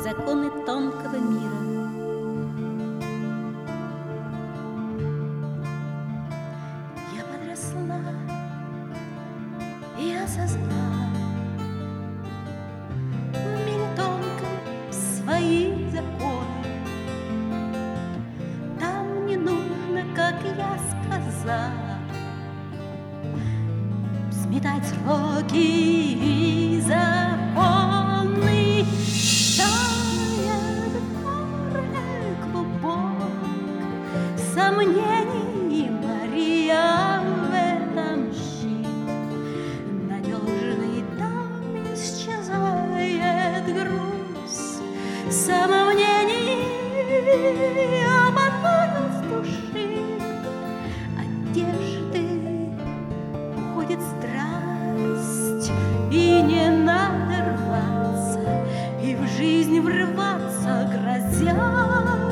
законы тонкого мира. Я подросла и осознала в мире тонком свои законы. Там не нужно, как я сказала, сметать сроки и законы. Тает в море клубок сомнений, Мария в этом щит надежный, там исчезает груз самомнений, а потом с души одежды уходит страсть, и не надо рваться и в жизнь врываться, грозя